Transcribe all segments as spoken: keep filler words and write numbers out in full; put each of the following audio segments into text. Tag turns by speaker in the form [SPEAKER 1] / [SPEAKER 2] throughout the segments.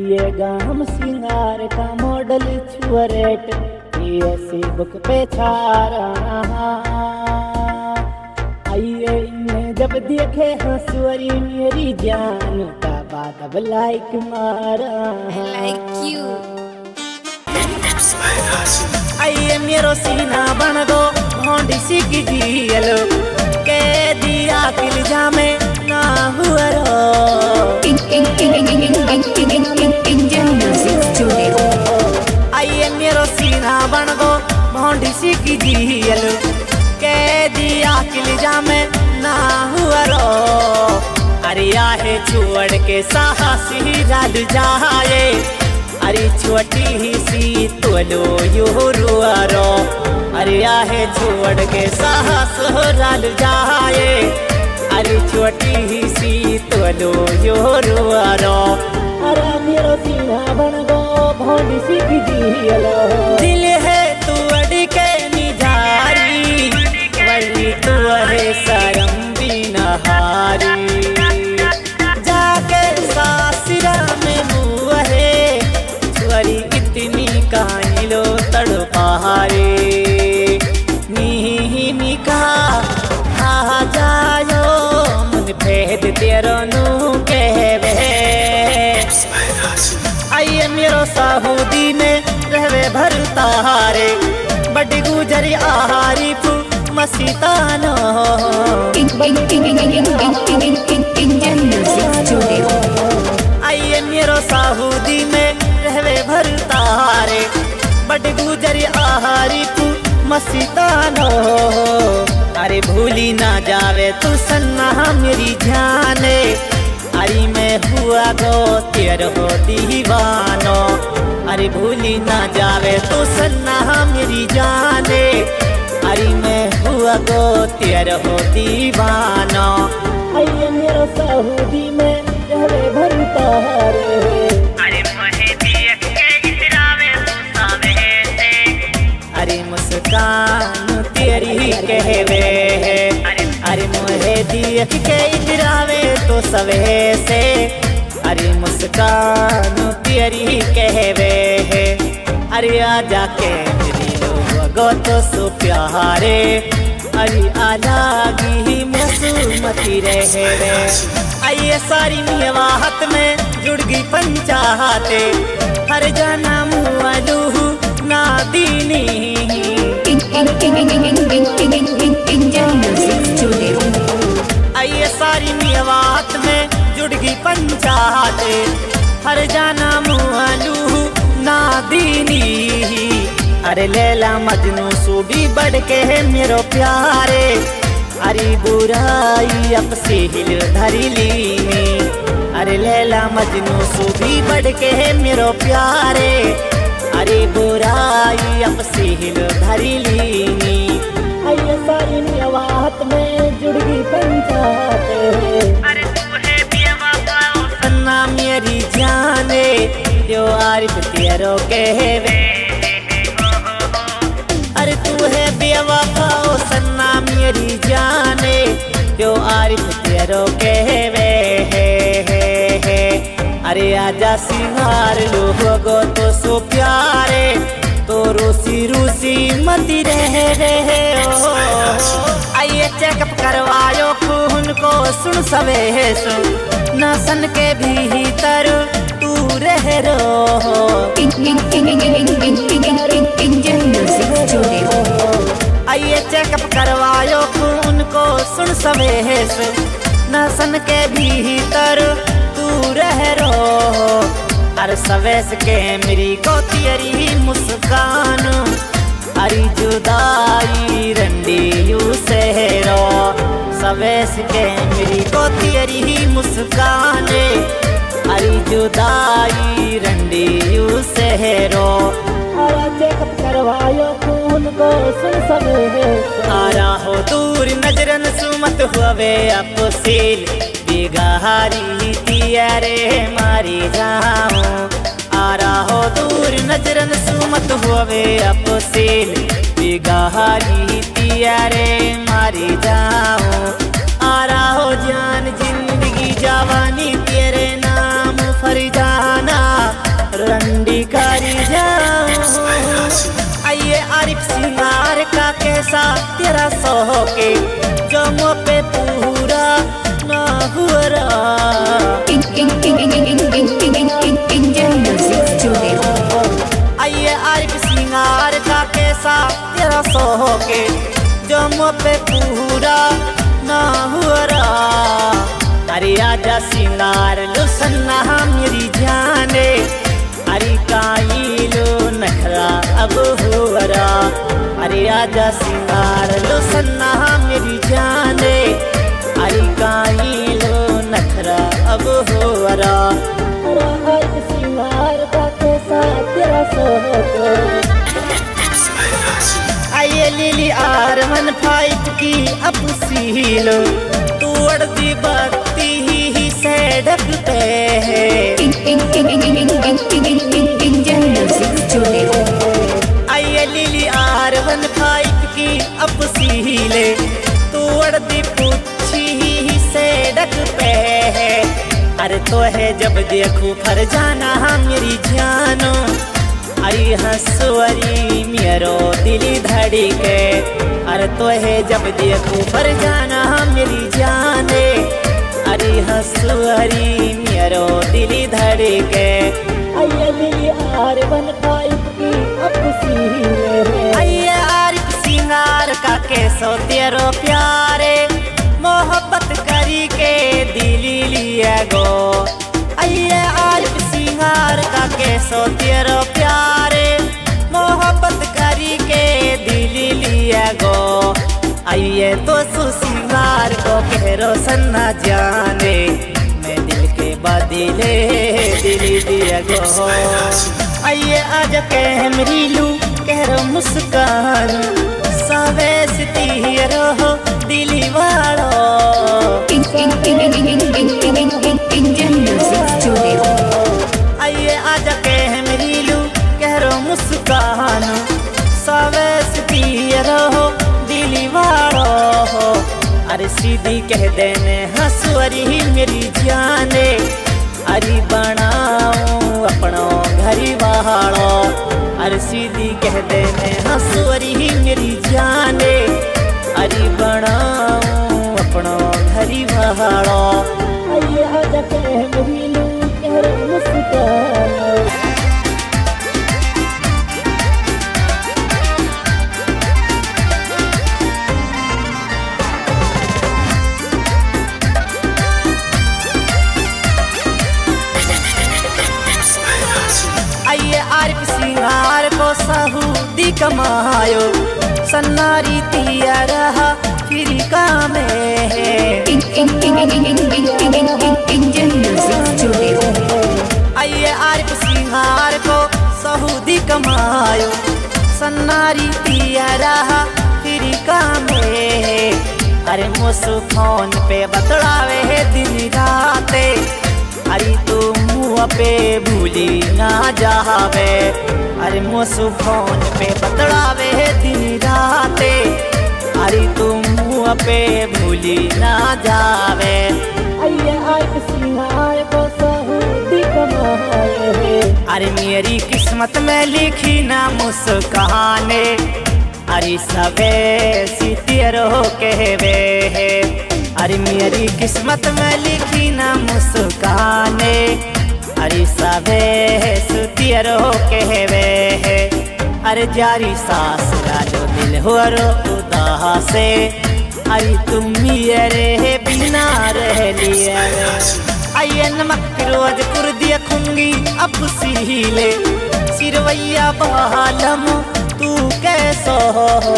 [SPEAKER 1] ये गाम सिंगार का मॉडल छुअरेट ऐसी बुक पे छारा आइए इन्हें जब देखे हंसुअरी मेरी जान का बात अब लाइक मारा
[SPEAKER 2] like you
[SPEAKER 1] आइए मेरो सीना बन दो होंडी सी की जियलो के दिया किल जामे ना हुआ रो
[SPEAKER 2] Indian music studio
[SPEAKER 1] आइए मेरो सीना बन दो होंडी सी की जियलो के दिया किल जामे ना हुआ रो अरे आहे छोड़ के साहसी राल जाए अरे छोटी सी तोलो यो रुआरो अरे आहे छोड़ के साहस राल जाए अरे छोटी सी तोलो यो रुआरो अरे मेरो सीना बन गो भोंडी सी की जियलो दिल है तू अड़ी के निजारी वही तू है शर्म भी नहारी जाके सासरा में मुँह है छुअरी इतनी काहिलो तड़पारे नी निका आ जायो मन भेद तेरो नू कहवे आइए मेरो साहूदी में रहवे भरतारे बड़ी गुजरी आहारी फू मसीतानो
[SPEAKER 2] Indian music studio
[SPEAKER 1] आइए मेरो साहूदी में रहवे भरतारे बड़ी गुजरी आहारी फू मसीतानो अरे भूली ना जावे तू सन्ना मेरी जाने अरे मैं हुआ गो तेरो दीवानो अरे भूली ना जावे तू सन्ना मेरी जाने अरे मैं हुआ गो तेरो दीवानो आइए मेरो साहूदी में रहवे भरतारे
[SPEAKER 3] अरे मुझे देख के इतरावे तू सावे से
[SPEAKER 1] अरे मुस्कान तेरी कहवे है अरे मुझे देख के इतरावे तो सवे से अरे मुस्कान तेरी कहवे है अरे आ जाके मेरी लोगो तो सो प्यारे अरे आलागी मसूमती रहे आइए सारी निवाहत में जुड़ गई पंचाहते हर जाना मुआलू ना दीनी
[SPEAKER 2] Indian music studio
[SPEAKER 1] आइए सारी निवाहत में जुड़ गई पंचाहते हर जाना मुआलू ना दीनी अरे लैला मजनू सू भी बढ़ के है मेरो प्यारे अरे बुराई अब से हिल धरी लीनी अरे लैला मजनू सू भी बढ़ के है मेरो प्यारे अरे बुराई अब से हिल धरी लीनी आइए सारी निवाहत में जुड़ गई पंचायत
[SPEAKER 3] अरे तू है बेवफा
[SPEAKER 1] सन्ना मेरी जाने जो आरिफ तेरो कहवे अरे तू है बेवफा सन्ना मेरी जाने जो आरिफ तेरो कहवे है, है, है। अरे आजा सिंगार लोगो तो सो प्यारे तो रूसी रूसी मती रहे रहे ओ आइए चेकअप करवायो खून को सुन सवे सुन ना सन के भीतर तू रह रो
[SPEAKER 2] Indian music studio
[SPEAKER 1] आइए चेकअप करवायो खून को सुन सवे सुन ना सन के भीतर तू रह रो हर सवेस के मेरी को तेरी मुस्कान अरे जुदाई रंडी यू सहरो सवेस के मेरी को तेरी मुस्कान अरे जुदाई रंडी यू सहरो चेकअप करवायो खून को सुन सवे आरा हो दूर नजरन सुमत हुए अपोसील बिगारी तियारे मारी जाऊं आरा हो दूर नजरन सुमत हुए अपोसील बिगारी तियारे मारी जाऊं आरा हो जान जिंदगी जवानी तेरे नाम फरजाना कैसा तेरा सो के जो मुँह पे पूरा ना हुआ
[SPEAKER 2] Indian Music Studio.
[SPEAKER 1] आइए आरिफ सिंगार का कैसा तेरा सो के जो मुँह पे पूरा ना हुआ। अरे आजा सिंगार लो सन्ना मेरी जाने, अरे काई लो नखरा अब हुआ। अरे आजा सिंगार लो सन्ना मेरी जाने, अरे काई लो नखरा अब हुआ। सिंगार का कैसा तेरा सो आइए लिली आर वन फाइव की अब सीलो तू अड़दी बत्ती ही से ढकते है।
[SPEAKER 2] Indian Music Studio.
[SPEAKER 1] आइए लिली आर वन फाइव की अब सीले तू अड़दी पूछी ही से ढकते है। अरे तो है जब देखूं फर जाना मेरी जानो, अरे हंसवरी मेरो दिली धड़ी के। अरे तो है जब देखूं फर जाना मेरी जाने, अरे हंसवरी मेरो दिली धड़ी के। आइए लिली आर वन फाइव की अब सीले आइए आरिफ सिंगार का कैसो तेरो प्यारे मोहब्बत करी के दिली लिया गो। आइए आरिफ सिंगार का कैसो तेरो प्यारे मोहब्बत करी के दिली लिया गो। आइए तो सु सिंगार को कह सन्ना जाने, मैं दिल के बदले दिली दिया गो। आइए आज कह मेरी लू कह रो मुस्कान सावे सितीरो दिली वालो।
[SPEAKER 2] Indian Music Studio.
[SPEAKER 1] आइए आज कह मेरी लू कह रो मुस्कान सावे सितीरो दिली वालो। अरे सीधी कह देने हंसवरी मेरी जाने, अरे बनाऊं अपनो घरी वालो। अरे सीधी कह देने हंसवरी मेरी जाने, अरे बनाऊं अपनो घरी वालो। आइए आजा कह मेरी लू कह रो मुस्कान। आइए आरिफ सिंगार को सहूदी कमायो, सन्नारी तिया रहा फिर काम है।
[SPEAKER 2] Indian Music Studio.
[SPEAKER 1] आइए आरिफ सिंगार को सहूदी कमायो, सन्नारी तिया रहा फिर काम है। अरे मुसु फोन पे बतलावे है दिन राते, अरे तू मुँह पे भूली ना जावे। अरे मुसु फोन पे बतलावे है दिन राते, अरे तू मुँह पे भूली ना जावे। आइए आरिफ सिंगार को सहूदी कमाए है। अरे मेरी किस्मत में लिखी ना मुस्काने, अरे सबे सितेरो कहवे है। अरे मेरी किस्मत में लिखी ना मुस्काने, अरे सबे सुतियरो कहवे है। अरे जारी सास राजो दिल हो रो उदास से, अरे तुम मेरे बिना रह लिया। आइए नमक फिरोज कुर दिया खूंगी अब सीले, सिरवैया बालम तू कैसो हो।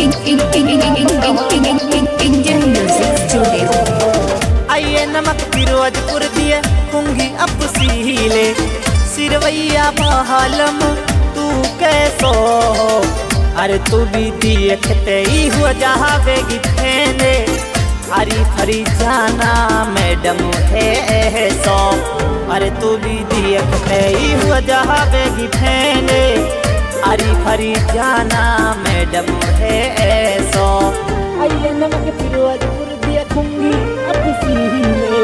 [SPEAKER 2] Indian Music Studio.
[SPEAKER 1] आइए नमक फिरोज कुर दिया खूंगी अब सीले, सिरवैया बालम तू कैसो हो। अरे तू भी देखते ही हो जावेगी फैने, अरे फरी जाना मैडम है सो। अरे तू भी देखते ही हो जावेगी फैने, अरे फरी जाना मैडम है सो। आइए नमक फिरोज कुर दिया खूंगी अब सीले।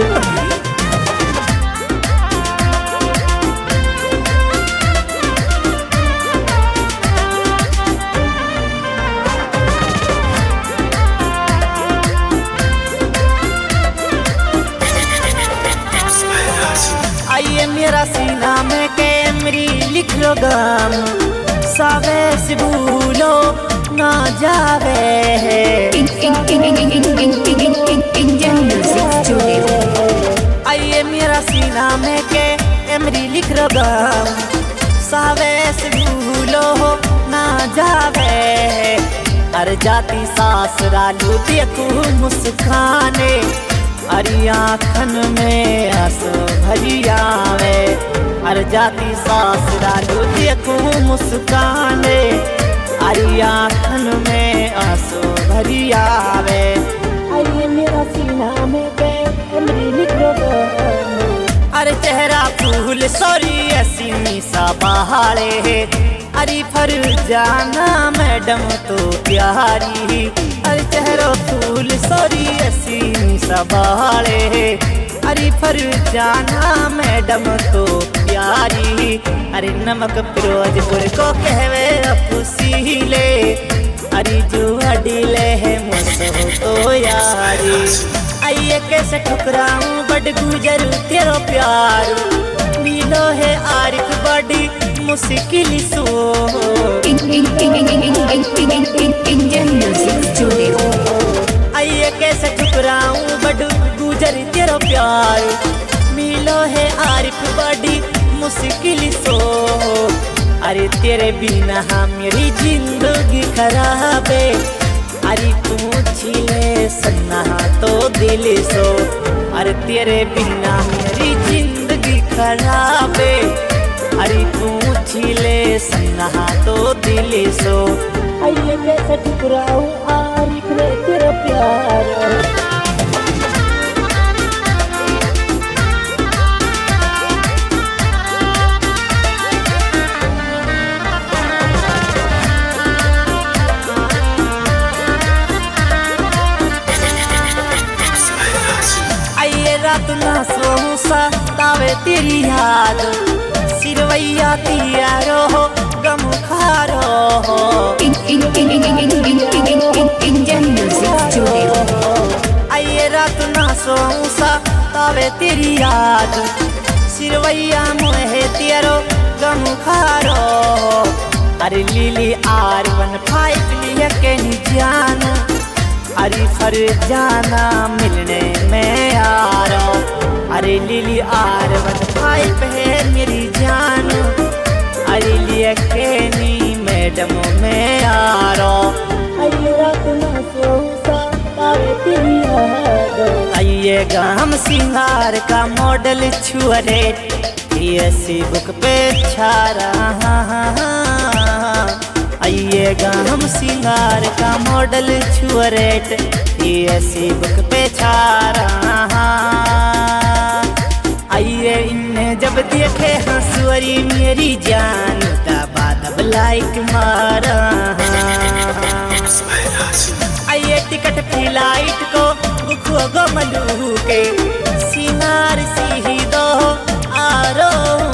[SPEAKER 1] सीना में कैमरी लिख लो गम सावे से भूलो ना जावे
[SPEAKER 2] इंडियन म्यूजिक स्टूडियो।
[SPEAKER 1] आइए मेरा सीना में कैमरी लिख लो गम सावे से भूलो ना जावे। अरे जाती सासुरालू देखू मुस्काने अरे आँखन में आंसू भरी आवे। अरे जाती सासुरालू देखू मुस्काने अरे आँखन में आंसू भरी आवे। अरे मेरा सीना में कैमरी लिख लो अरे चेहरा फूल सॉरी ऐसी मीसा बहारे अरे फर जाना मैडम तो प्यारी। अरे चेहरा फूल सॉरी ऐसी मीसा बहारे अरे फर जाना मैडम तो प्यारी। अरे नमक फिरोजपुर को कहवे अपुसीले अरे जो अडीले है मुझसे तो यारी। आइए कैसे ठुकराऊं बड़ गुजर तेरो प्यार मिलो है आरिफ बड़ी मुश्किल सो।
[SPEAKER 2] Indian music studio.
[SPEAKER 1] आइए कैसे ठुकराऊं बड़ गुजर तेरो प्यार मिलो है आरिफ बड़ी मुश्किल सो। अरे तेरे बिना मेरी जिंदगी खराब है अरे पूछिले सन्ना तो दिल सो। अरे तेरे बिना मेरी जिंदगी खराब है अरे पूछिले सन्ना तो दिल सो। आइए कैसे ठुकराऊं आरिफ रे तेरा प्यार। रात ना सोऊं सतावे तेरी याद सिरवैया तियारो हो गम खारो हो।
[SPEAKER 2] Indian music studio.
[SPEAKER 1] आइए रात ना सोऊं सतावे तेरी याद सिरवैया मोहे तियारो गम खारो। अरे लिली आर वन फाइव लिया के नी जान अरे फर जाना मिलने में आ रहा। अरे लिली आर वन फाइव है मेरी जान अरे लिए के नी मैडम में आ रहा। आइए रात ना सोऊं सतावे तेरी याद। आइए गाम सिंगार का मॉडल छुअरे ऐसी बुक पे छा रहा। आइए गाम सिंगार का मॉडल छुअरेट ऐसी बुक पे छा रहा। आइए इन्हें जब देखे हंसुअरी मेरी जान दबा दब लाइक मारा। आइए टिकट फ्लाइट को बुक गो मलू के सिंगार सी दो आरो।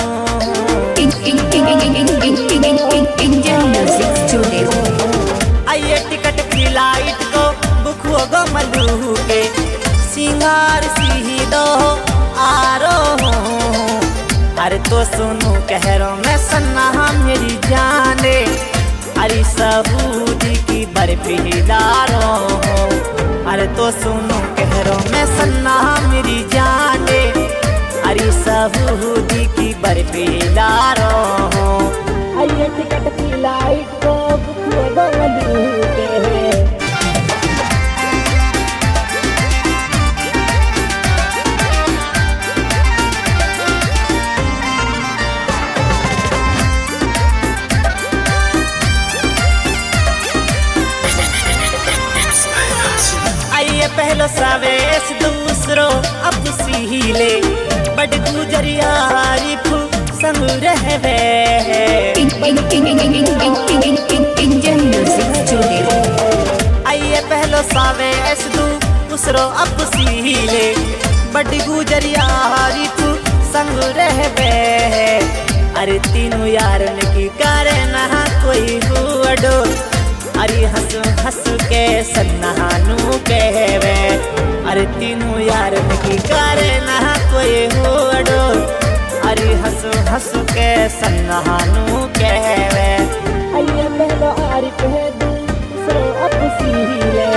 [SPEAKER 2] Indian music studio.
[SPEAKER 1] आइए टिकट फ्लाइट को बुक गो मलू के सिंगार सी दो आरो। अरे तो सुनू कह रो मैं सन्ना मेरी जाने अरे सबूदी की बर्फी लारो। अरे तो सुनू कह रो मैं सन्ना मेरी जाने अरे सबूदी की बर्फी लारो। आइए टिकट फ्लाइट को बुक गो मलू के। आइए पहलो सावेस दूसरो अब सीले बड़ गुजरिया आरिफ संग रहवे।
[SPEAKER 2] Indian music studio.
[SPEAKER 1] आइए पहलो सावेस दूसरो अब सीले बड़ गुजरिया आरिफ संग रहवे। अरे तीनों यारन की करे ना कोई हुअडो अरे हंस हंस के सन्नानू कहवे। अरे तीनों यारन की करे ना कोई हुअडो अरे हंस हंस के सन्नानू कहवे। आइए पहलो आरिफ है दूसरो अब सीले